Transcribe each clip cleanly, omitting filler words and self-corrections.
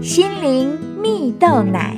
心灵蜜豆奶。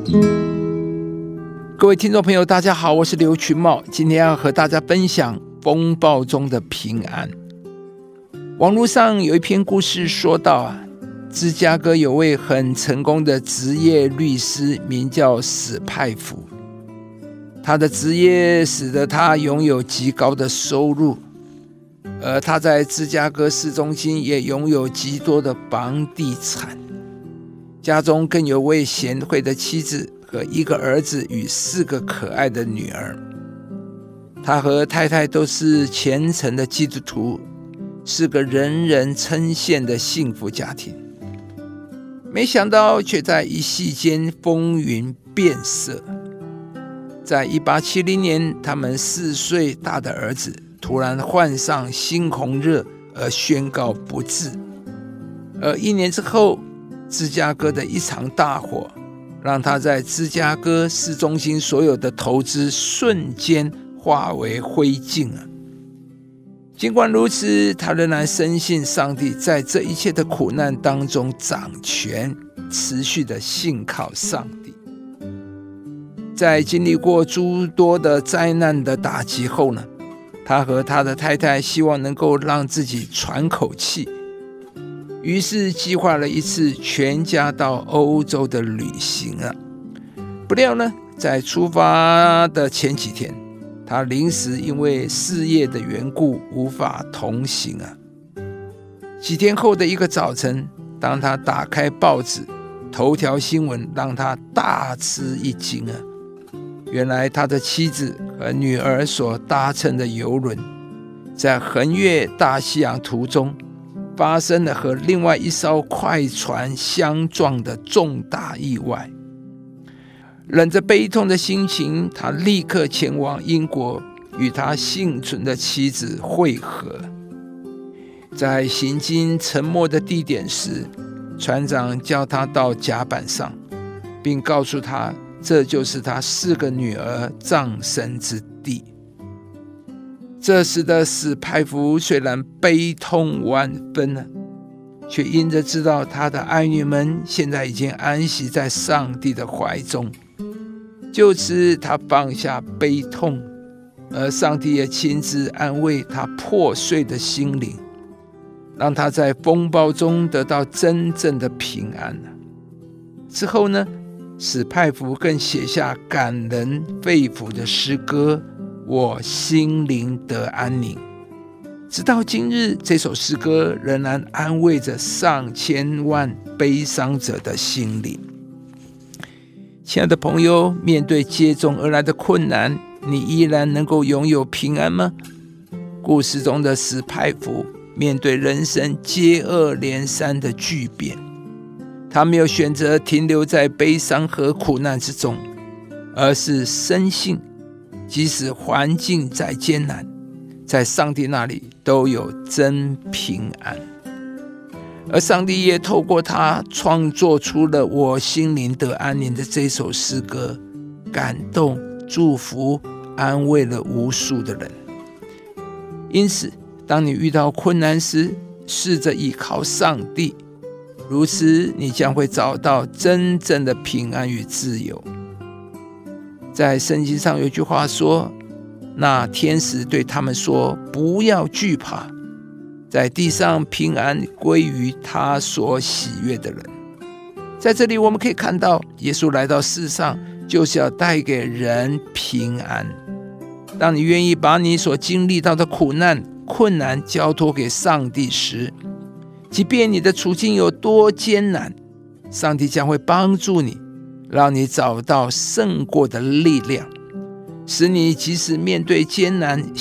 各位听众朋友大家好，我是刘群茂，今天要和大家分享风暴中的平安。网络上有一篇故事说到芝加哥有位很成功的职业律师，名叫史派弗。他的职业使得他拥有极高的收入，而他在芝加哥市中心也拥有极多的房地产，家中更有位贤惠的妻子和一个儿子与4个可爱的女儿。他和太太都是虔诚的基督徒，是个人人称羡的幸福家庭。没想到却在一夕间风云变色。在1870年，他们4岁大的儿子突然患上猩红热而宣告不治，而1年之后，芝加哥的一场大火让他在芝加哥市中心所有的投资瞬间化为灰烬。尽管如此，他仍然深信上帝在这一切的苦难当中掌权，持续的信靠上帝。在经历过诸多的灾难的打击后呢，他和他的太太希望能够让自己喘口气，于是计划了一次全家到欧洲的旅行。不料呢，在出发的前几天，他临时因为事业的缘故无法同行。几天后的一个早晨，当他打开报纸，头条新闻让他大吃一惊。原来他的妻子和女儿所搭乘的邮轮在横越大西洋途中发生了和另外一艘快船相撞的重大意外。忍着悲痛的心情，他立刻前往英国与他幸存的妻子会合。在行经沉没的地点时，船长叫他到甲板上，并告诉他这就是他4个女儿葬身之地。这时的史派弗虽然悲痛万分，却因着知道他的爱女们现在已经安息在上帝的怀中，就此他放下悲痛，而上帝也亲自安慰他破碎的心灵，让他在风暴中得到真正的平安。之后呢，史派弗更写下感人肺腑的诗歌《我心灵得安宁》。直到今日，这首诗歌仍然安慰着上千万悲伤者的心灵。亲爱的朋友，面对接踵而来的困难，你依然能够拥有平安吗？故事中的史派弗面对人生接二连三的巨变，他没有选择停留在悲伤和苦难之中，而是深信即使环境再艰难，在上帝那里都有真平安。而上帝也透过他创作出了《我心灵得安宁》的这首诗歌，感动、祝福、安慰了无数的人。因此，当你遇到困难时，试着依靠上帝，如此你将会找到真正的平安与自由。在圣经上有句话说，那天使对他们说，不要惧怕，在地上平安归于他所喜悦的人。在这里我们可以看到，耶稣来到世上就是要带给人平安。当你愿意把你所经历到的苦难、困难交托给上帝时，即便你的处境有多艰难，上帝将会帮助你，让你找到胜过的力量，使你即使面对艰难